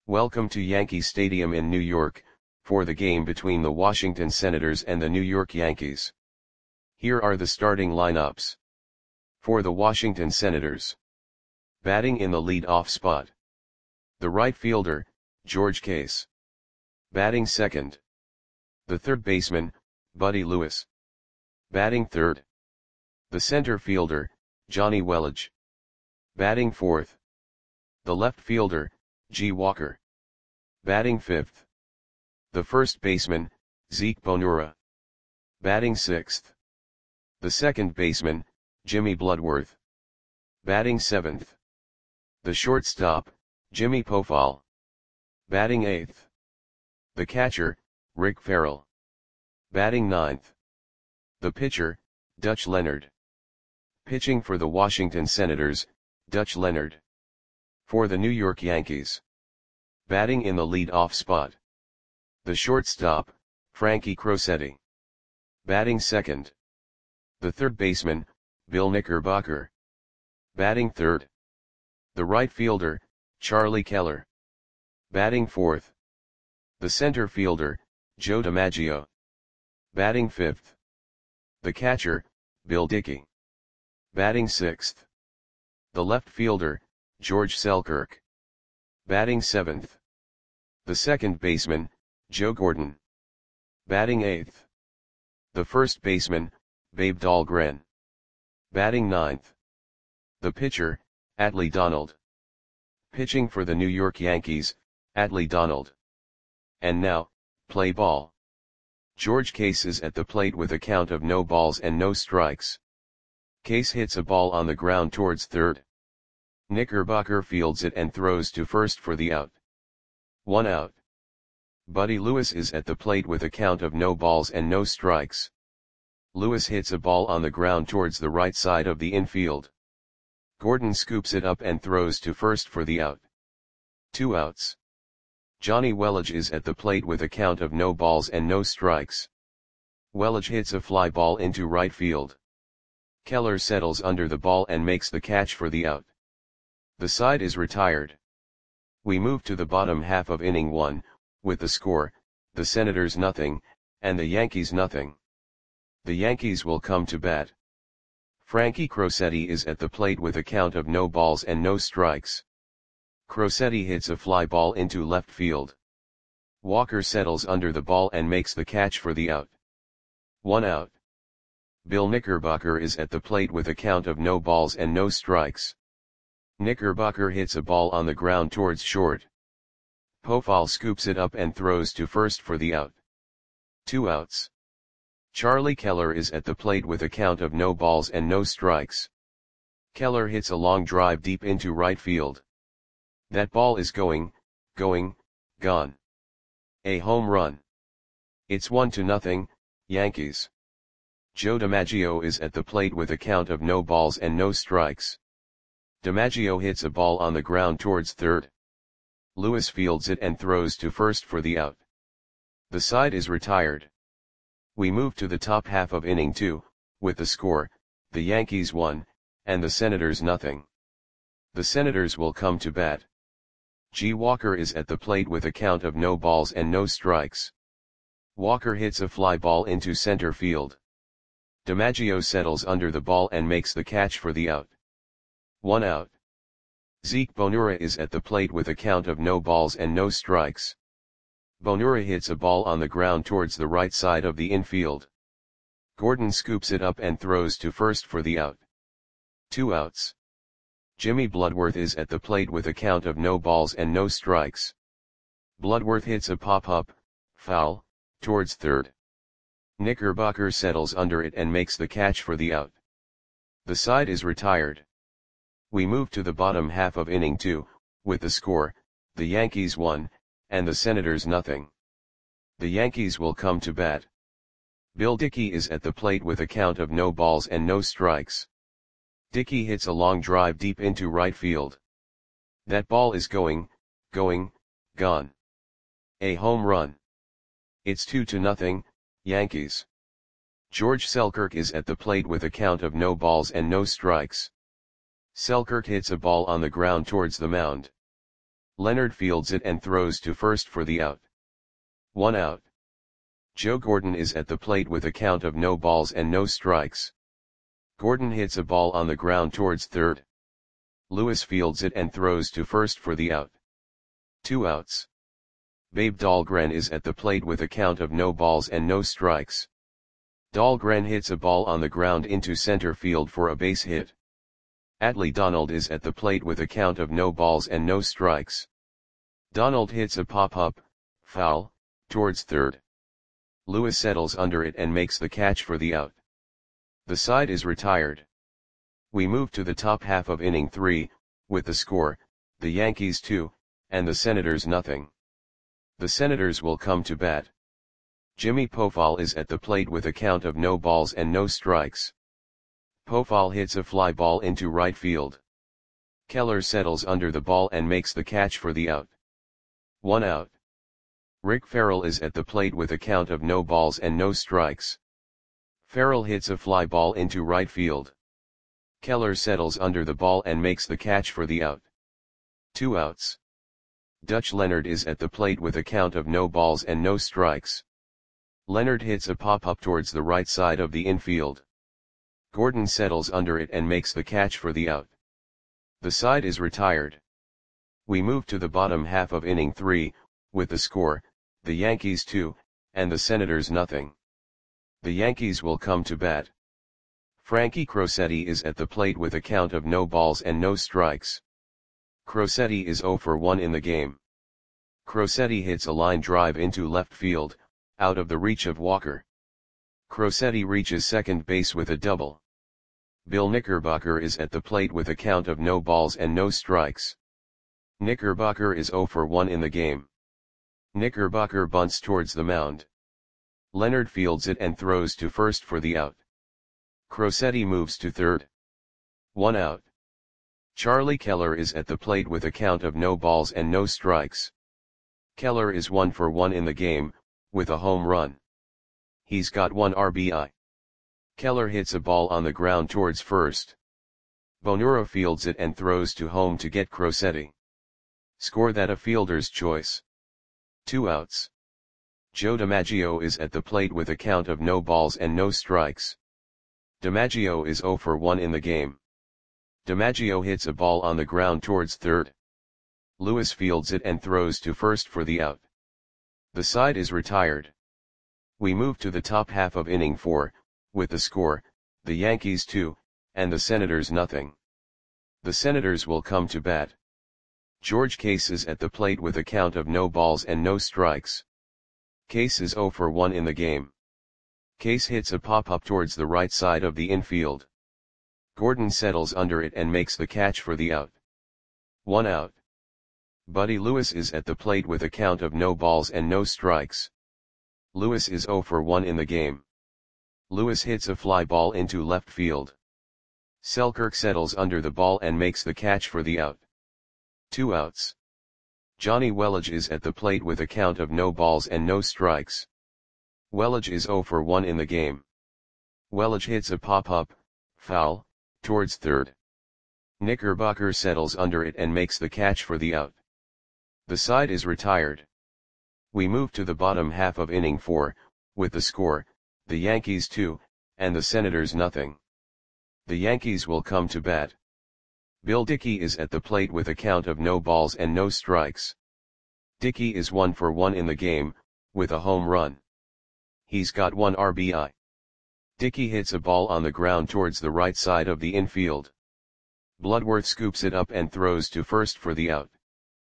Welcome to Yankee Stadium in New York, for the game between the Washington Senators and the New York Yankees. Here are the starting lineups. For the Washington Senators. Batting in the lead-off spot. The right fielder, George Case. Batting second. The third baseman, Buddy Lewis. Batting third. The center fielder, Johnny Welage. Batting fourth. The left fielder, G. Walker. Batting fifth. The first baseman, Zeke Bonura. Batting sixth. The second baseman, Jimmy Bloodworth. Batting seventh. The shortstop, Jimmy Pofall. Batting eighth. The catcher, Rick Farrell. Batting ninth. The pitcher, Dutch Leonard. Pitching for the Washington Senators, Dutch Leonard. For the New York Yankees. Batting in the lead-off spot. The shortstop, Frankie Crosetti. Batting second. The third baseman, Bill Knickerbocker. Batting third. The right fielder, Charlie Keller. Batting fourth. The center fielder, Joe DiMaggio. Batting fifth. The catcher, Bill Dickey. Batting sixth. The left fielder, George Selkirk. Batting seventh. The second baseman, Joe Gordon. Batting eighth. The first baseman, Babe Dahlgren. Batting ninth. The pitcher, Adley Donald. Pitching for the New York Yankees, Adley Donald. And now, play ball. George Case is at the plate with a count of no balls and no strikes. Case hits a ball on the ground towards third. Knickerbocker fields it and throws to first for the out. 1 out. Buddy Lewis is at the plate with a count of no balls and no strikes. Lewis hits a ball on the ground towards the right side of the infield. Gordon scoops it up and throws to first for the out. 2 outs. Johnny Welage is at the plate with a count of no balls and no strikes. Welage hits a fly ball into right field. Keller settles under the ball and makes the catch for the out. The side is retired. We move to the bottom half of inning 1, with the score, the Senators nothing, and the Yankees nothing. The Yankees will come to bat. Frankie Crosetti is at the plate with a count of no balls and no strikes. Crosetti hits a fly ball into left field. Walker settles under the ball and makes the catch for the out. 1 out. Bill Knickerbocker is at the plate with a count of no balls and no strikes. Knickerbocker hits a ball on the ground towards short. Pofall scoops it up and throws to first for the out. 2 outs. Charlie Keller is at the plate with a count of no balls and no strikes. Keller hits a long drive deep into right field. That ball is gone. A home run. It's 1-0, Yankees. Joe DiMaggio is at the plate with a count of no balls and no strikes. DiMaggio hits a ball on the ground towards third. Lewis fields it and throws to first for the out. The side is retired. We move to the top half of inning 2, with the score, the Yankees 1, and the Senators nothing. The Senators will come to bat. G. Walker is at the plate with a count of no balls and no strikes. Walker hits a fly ball into center field. DiMaggio settles under the ball and makes the catch for the out. 1 out. Zeke Bonura is at the plate with a count of no balls and no strikes. Bonura hits a ball on the ground towards the right side of the infield. Gordon scoops it up and throws to first for the out. 2 outs. Jimmy Bloodworth is at the plate with a count of no balls and no strikes. Bloodworth hits a pop-up, foul, towards third. Knickerbocker settles under it and makes the catch for the out. The side is retired. We move to the bottom half of inning 2, with the score, the Yankees 1, and the Senators nothing. The Yankees will come to bat. Bill Dickey is at the plate with a count of no balls and no strikes. Dickey hits a long drive deep into right field. That ball is gone. A home run. It's 2-0, Yankees. George Selkirk is at the plate with a count of no balls and no strikes. Selkirk hits a ball on the ground towards the mound. Leonard fields it and throws to first for the out. 1 out. Joe Gordon is at the plate with a count of no balls and no strikes. Gordon hits a ball on the ground towards third. Lewis fields it and throws to first for the out. 2 outs. Babe Dahlgren is at the plate with a count of no balls and no strikes. Dahlgren hits a ball on the ground into center field for a base hit. Adley Donald is at the plate with a count of no balls and no strikes. Donald hits a pop-up, foul, towards third. Lewis settles under it and makes the catch for the out. The side is retired. We move to the top half of inning 3, with the score, the Yankees 2, and the Senators nothing. The Senators will come to bat. Jimmy Pofall is at the plate with a count of no balls and no strikes. Pofall hits a fly ball into right field. Keller settles under the ball and makes the catch for the out. 1 out. Rick Farrell is at the plate with a count of no balls and no strikes. Farrell hits a fly ball into right field. Keller settles under the ball and makes the catch for the out. 2 outs. Dutch Leonard is at the plate with a count of no balls and no strikes. Leonard hits a pop-up towards the right side of the infield. Gordon settles under it and makes the catch for the out. The side is retired. We move to the bottom half of inning 3, with the score, the Yankees 2, and the Senators nothing. The Yankees will come to bat. Frankie Crosetti is at the plate with a count of no balls and no strikes. Crosetti is 0 for 1 in the game. Crosetti hits a line drive into left field, out of the reach of Walker. Crosetti reaches second base with a double. Bill Knickerbocker is at the plate with a count of no balls and no strikes. Knickerbocker is 0 for 1 in the game. Knickerbocker bunts towards the mound. Leonard fields it and throws to first for the out. Crosetti moves to third. 1 out. Charlie Keller is at the plate with a count of no balls and no strikes. Keller is 1 for 1 in the game, with a home run. He's got 1 RBI. Keller hits a ball on the ground towards first. Bonura fields it and throws to home to get Crosetti. Score that a fielder's choice. 2 outs. Joe DiMaggio is at the plate with a count of no balls and no strikes. DiMaggio is 0 for 1 in the game. DiMaggio hits a ball on the ground towards third. Lewis fields it and throws to first for the out. The side is retired. We move to the top half of inning 4, with the score, the Yankees 2, and the Senators nothing. The Senators will come to bat. George Case is at the plate with a count of no balls and no strikes. Case is 0 for 1 in the game. Case hits a pop-up towards the right side of the infield. Gordon settles under it and makes the catch for the out. 1 out. Buddy Lewis is at the plate with a count of no balls and no strikes. Lewis is 0 for 1 in the game. Lewis hits a fly ball into left field. Selkirk settles under the ball and makes the catch for the out. 2 outs. Johnny Welage is at the plate with a count of no balls and no strikes. Welage is 0 for 1 in the game. Welage hits a pop-up, foul, towards third. Knickerbocker settles under it and makes the catch for the out. The side is retired. We move to the bottom half of inning 4, with the score, the Yankees 2, and the Senators nothing. The Yankees will come to bat. Bill Dickey is at the plate with a count of no balls and no strikes. Dickey is 1 for 1 in the game, with a home run. He's got 1 RBI. Dickey hits a ball on the ground towards the right side of the infield. Bloodworth scoops it up and throws to first for the out.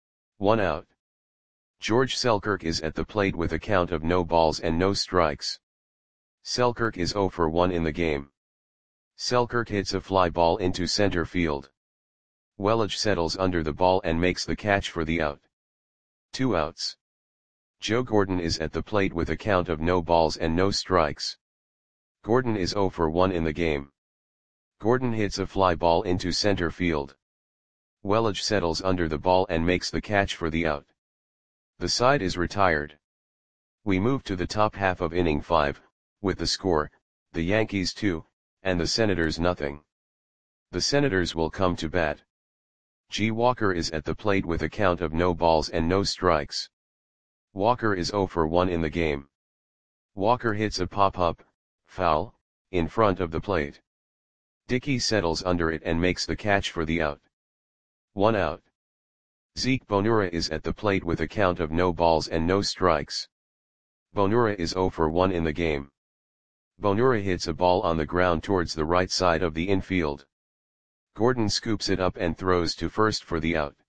1 out. George Selkirk is at the plate with a count of no balls and no strikes. Selkirk is 0 for 1 in the game. Selkirk hits a fly ball into center field. Welage settles under the ball and makes the catch for the out. 2 outs. Joe Gordon is at the plate with a count of no balls and no strikes. Gordon is 0 for 1 in the game. Gordon hits a fly ball into center field. Welage settles under the ball and makes the catch for the out. The side is retired. We move to the top half of inning 5, with the score, the Yankees 2, and the Senators nothing. The Senators will come to bat. G. Walker is at the plate with a count of no balls and no strikes. Walker is 0 for 1 in the game. Walker hits a pop-up, foul, in front of the plate. Dickey settles under it and makes the catch for the out. 1 out. Zeke Bonura is at the plate with a count of no balls and no strikes. Bonura is 0 for 1 in the game. Bonura hits a ball on the ground towards the right side of the infield. Gordon scoops it up and throws to first for the out.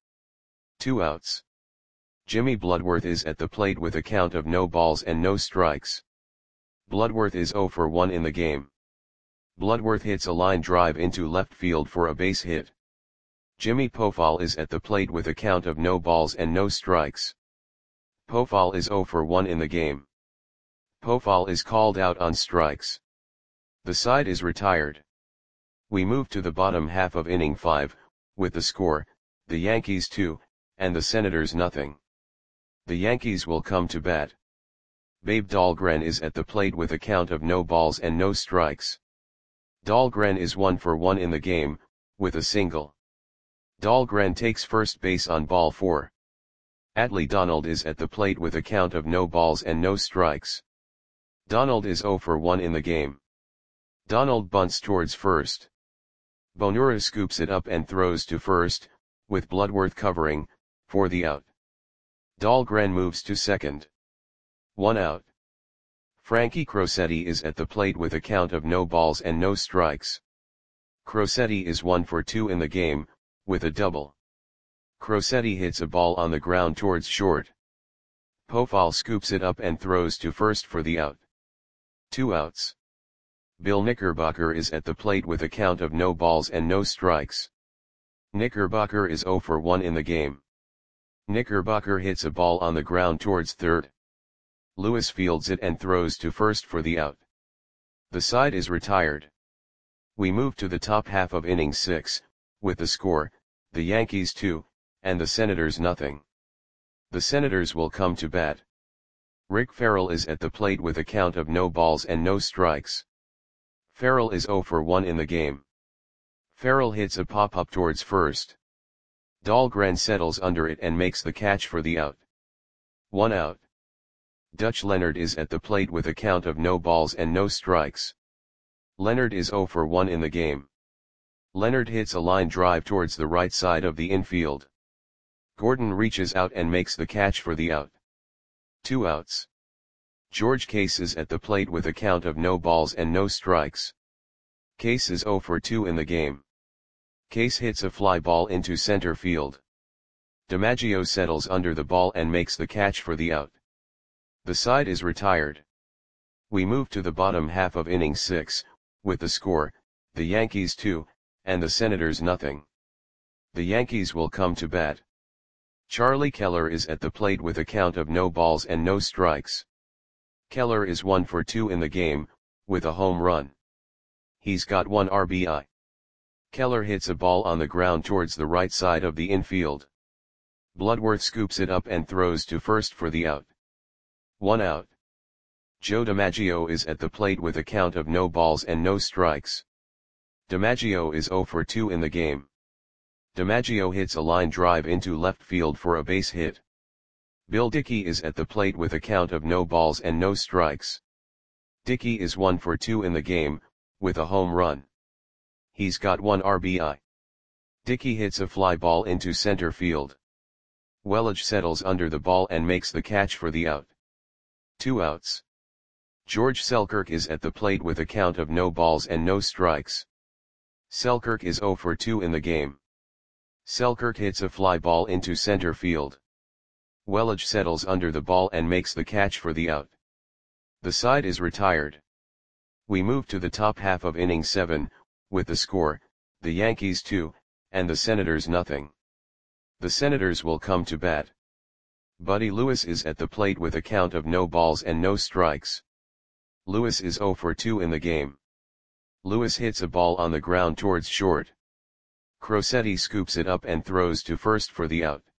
2 outs. Jimmy Bloodworth is at the plate with a count of no balls and no strikes. Bloodworth is 0 for 1 in the game. Bloodworth hits a line drive into left field for a base hit. Jimmy Pofall is at the plate with a count of no balls and no strikes. Pofall is 0 for 1 in the game. Pofall is called out on strikes. The side is retired. We move to the bottom half of inning 5, with the score, the Yankees 2, and the Senators nothing. The Yankees will come to bat. Babe Dahlgren is at the plate with a count of no balls and no strikes. Dahlgren is 1 for 1 in the game, with a single. Dahlgren takes first base on ball 4. Adley Donald is at the plate with a count of no balls and no strikes. Donald is 0 for 1 in the game. Donald bunts towards first. Bonura scoops it up and throws to first, with Bloodworth covering, for the out. Dahlgren moves to second. 1 out. Frankie Crosetti is at the plate with a count of no balls and no strikes. Crosetti is 1 for 2 in the game, with a double. Crosetti hits a ball on the ground towards short. Pofall scoops it up and throws to first for the out. 2 outs. Bill Knickerbocker is at the plate with a count of no balls and no strikes. Knickerbocker is 0 for 1 in the game. Knickerbocker hits a ball on the ground towards third. Lewis fields it and throws to first for the out. The side is retired. We move to the top half of inning 6, with the score, the Yankees 2, and the Senators nothing. The Senators will come to bat. Rick Farrell is at the plate with a count of no balls and no strikes. Farrell is 0 for 1 in the game. Farrell hits a pop-up towards first. Dahlgren settles under it and makes the catch for the out. 1 out. Dutch Leonard is at the plate with a count of no balls and no strikes. Leonard is 0 for 1 in the game. Leonard hits a line drive towards the right side of the infield. Gordon reaches out and makes the catch for the out. 2 outs. George Case is at the plate with a count of no balls and no strikes. Case is 0 for 2 in the game. Case hits a fly ball into center field. DiMaggio settles under the ball and makes the catch for the out. The side is retired. We move to the bottom half of inning 6, with the score, the Yankees 2, and the Senators nothing. The Yankees will come to bat. Charlie Keller is at the plate with a count of no balls and no strikes. Keller is 1 for 2 in the game, with a home run. He's got 1 RBI. Keller hits a ball on the ground towards the right side of the infield. Bloodworth scoops it up and throws to first for the out. 1 out. Joe DiMaggio is at the plate with a count of no balls and no strikes. DiMaggio is 0 for 2 in the game. DiMaggio hits a line drive into left field for a base hit. Bill Dickey is at the plate with a count of no balls and no strikes. Dickey is 1 for 2 in the game, with a home run. He's got 1 RBI. Dickey hits a fly ball into center field. Welage settles under the ball and makes the catch for the out. 2 outs. George Selkirk is at the plate with a count of no balls and no strikes. Selkirk is 0 for 2 in the game. Selkirk hits a fly ball into center field. Welage settles under the ball and makes the catch for the out. The side is retired. We move to the top half of inning 7, with the score, the Yankees 2, and the Senators nothing. The Senators will come to bat. Buddy Lewis is at the plate with a count of no balls and no strikes. Lewis is 0 for 2 in the game. Lewis hits a ball on the ground towards short. Crosetti scoops it up and throws to first for the out.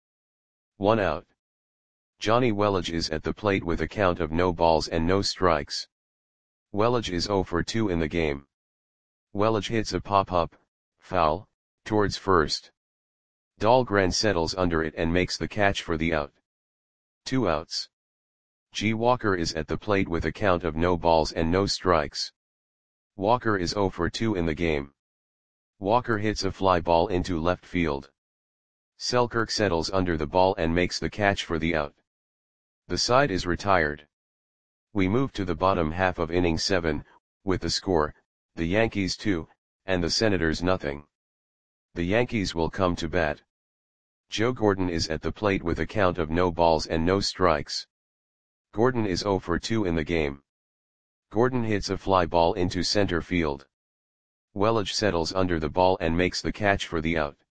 1 out. Johnny Welage is at the plate with a count of no balls and no strikes. Welage is 0 for 2 in the game. Welage hits a pop-up, foul, towards first. Dahlgren settles under it and makes the catch for the out. 2 outs. G. Walker is at the plate with a count of no balls and no strikes. Walker is 0 for 2 in the game. Walker hits a fly ball into left field. Selkirk settles under the ball and makes the catch for the out. The side is retired. We move to the bottom half of inning 7, with the score, the Yankees 2, and the Senators nothing. The Yankees will come to bat. Joe Gordon is at the plate with a count of no balls and no strikes. Gordon is 0 for 2 in the game. Gordon hits a fly ball into center field. Welage settles under the ball and makes the catch for the out.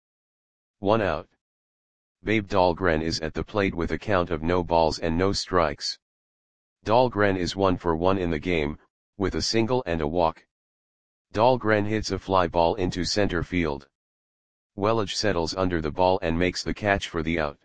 1 out. Babe Dahlgren is at the plate with a count of no balls and no strikes. Dahlgren is 1 for 1 in the game, with a single and a walk. Dahlgren hits a fly ball into center field. Welage settles under the ball and makes the catch for the out.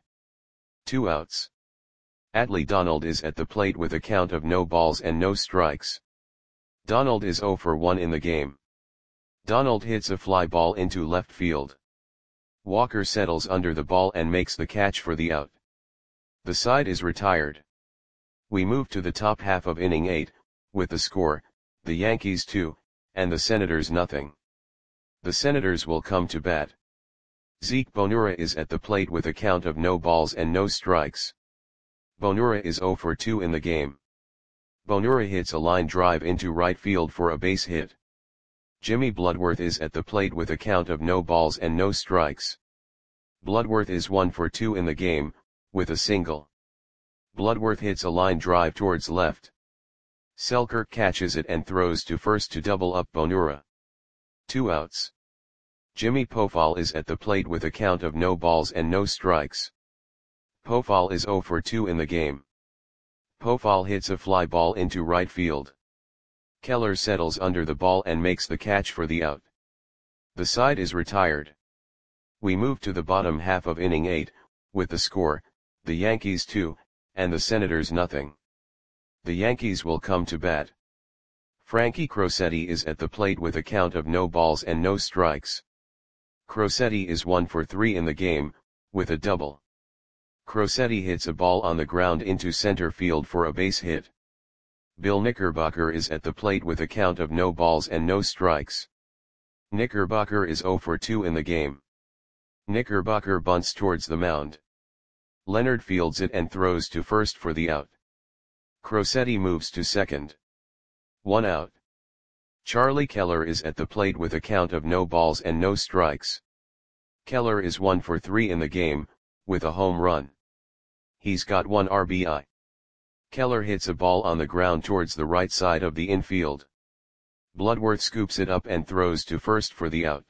2 outs. Atlee Donald is at the plate with a count of no balls and no strikes. Donald is 0 for 1 in the game. Donald hits a fly ball into left field. Walker settles under the ball and makes the catch for the out. The side is retired. We move to the top half of inning 8, with the score, the Yankees 2, and the Senators nothing. The Senators will come to bat. Zeke Bonura is at the plate with a count of no balls and no strikes. Bonura is 0 for 2 in the game. Bonura hits a line drive into right field for a base hit. Jimmy Bloodworth is at the plate with a count of no balls and no strikes. Bloodworth is 1 for 2 in the game, with a single. Bloodworth hits a line drive towards left. Selkirk catches it and throws to first to double up Bonura. 2 outs. Jimmy Pofall is at the plate with a count of no balls and no strikes. Pofall is 0 for 2 in the game. Pofall hits a fly ball into right field. Keller settles under the ball and makes the catch for the out. The side is retired. We move to the bottom half of inning 8, with the score, the Yankees 2, and the Senators nothing. The Yankees will come to bat. Frankie Crosetti is at the plate with a count of no balls and no strikes. Crosetti is 1 for 3 in the game, with a double. Crosetti hits a ball on the ground into center field for a base hit. Bill Knickerbocker is at the plate with a count of no balls and no strikes. Knickerbocker is 0 for 2 in the game. Knickerbocker bunts towards the mound. Leonard fields it and throws to first for the out. Crosetti moves to second. 1 out. Charlie Keller is at the plate with a count of no balls and no strikes. Keller is 1 for 3 in the game, with a home run. He's got 1 RBI. Keller hits a ball on the ground towards the right side of the infield. Bloodworth scoops it up and throws to first for the out.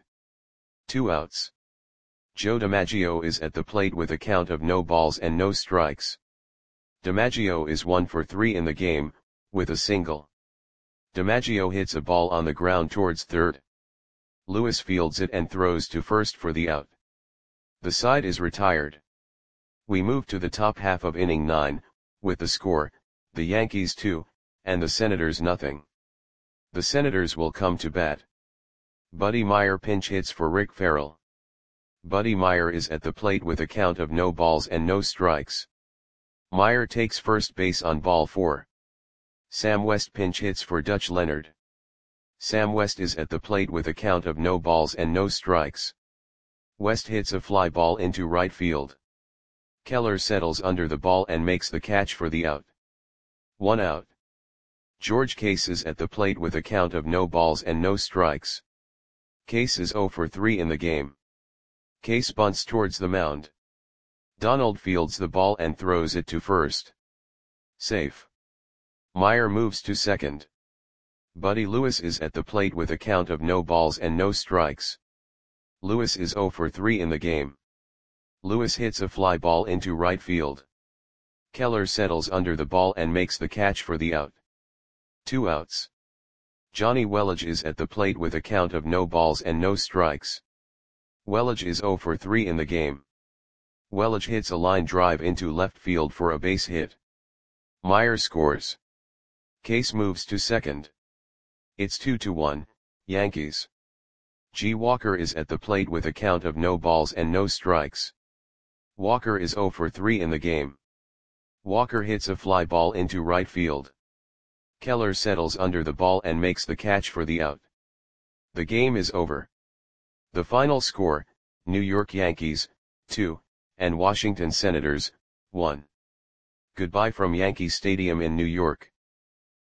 2 outs. Joe DiMaggio is at the plate with a count of no balls and no strikes. DiMaggio is 1 for 3 in the game, with a single. DiMaggio hits a ball on the ground towards third. Lewis fields it and throws to first for the out. The side is retired. We move to the top half of inning 9, with the score, the Yankees 2, and the Senators nothing. The Senators will come to bat. Buddy Meyer pinch hits for Rick Farrell. Buddy Meyer is at the plate with a count of no balls and no strikes. Meyer takes first base on ball 4. Sam West pinch hits for Dutch Leonard. Sam West is at the plate with a count of no balls and no strikes. West hits a fly ball into right field. Keller settles under the ball and makes the catch for the out. 1 out. George Case is at the plate with a count of no balls and no strikes. Case is 0 for 3 in the game. Case bunts towards the mound. Donald fields the ball and throws it to first. Safe. Meyer moves to second. Buddy Lewis is at the plate with a count of no balls and no strikes. Lewis is 0 for 3 in the game. Lewis hits a fly ball into right field. Keller settles under the ball and makes the catch for the out. 2 outs. Johnny Welage is at the plate with a count of no balls and no strikes. Welage is 0 for 3 in the game. Welage hits a line drive into left field for a base hit. Meyer scores. Case moves to second. It's 2-1, Yankees. G. Walker is at the plate with a count of no balls and no strikes. Walker is 0 for 3 in the game. Walker hits a fly ball into right field. Keller settles under the ball and makes the catch for the out. The game is over. The final score, New York Yankees, 2, and Washington Senators, 1. Goodbye from Yankee Stadium in New York.